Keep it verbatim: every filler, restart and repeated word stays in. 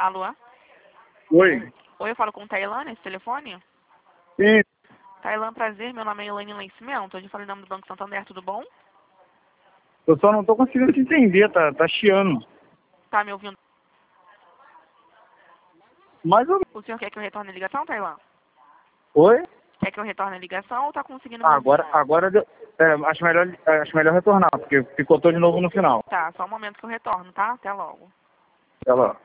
Alô? Oi. Oi, eu falo com o Tailan nesse telefone? Sim. Tailan, prazer. Meu nome é Elaine Nascimento. Hoje eu falei em nome do Banco Santander, tudo bom? Eu só não tô conseguindo te entender, tá, tá chiando. Tá me ouvindo? Mais ou menos. O senhor quer que eu retorne a ligação, Tailan? Oi? Quer que eu retorne a ligação ou tá conseguindo me Ah, ouvir? agora, agora deu- é, acho, melhor, é, acho melhor retornar, porque picotou de novo no final. Tá, só um momento que eu retorno, tá? Até logo. Até lá.